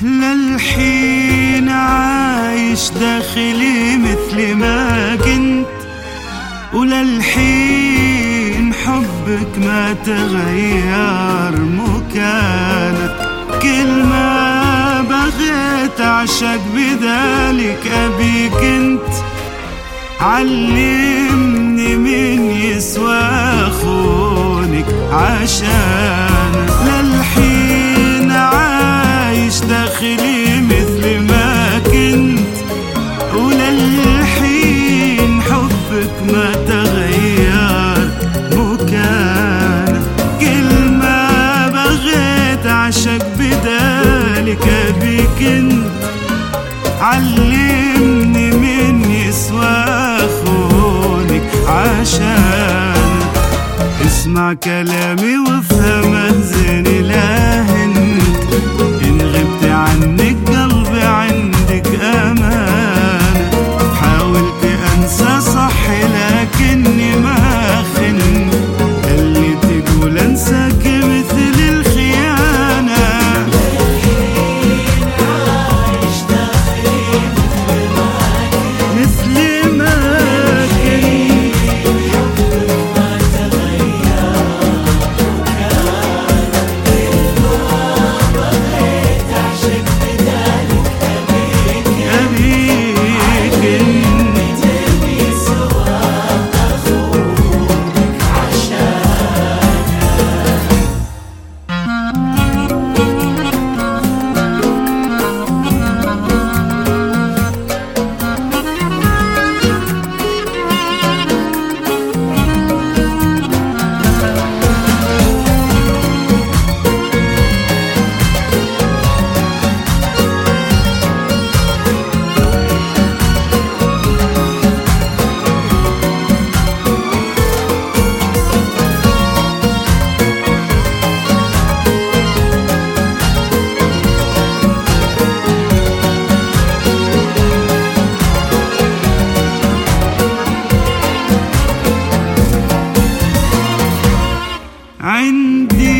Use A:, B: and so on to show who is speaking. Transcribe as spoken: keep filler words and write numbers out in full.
A: للحين عايش داخلي مثل ما كنت، وللحين حبك ما تغير مكانك. كل ما بغيت أعشق بذلك أبيك انت، علمني من يسوى خونك عشانك. للحين عايش داخلي مثل ما كنت، وللحين حبك ما تغير مكانك. كل ما بغيت أعشق بدالك أبيك انت، علمني من يسوى خونك عشانك. اسمع كلامي وافهم انزني لاهن، إن غبت عنك قلبي عندك أمانة. حاولت أنسى صح لكني ما خن، اللي تقول أنساك مثل الخيانة. مثل ما عندي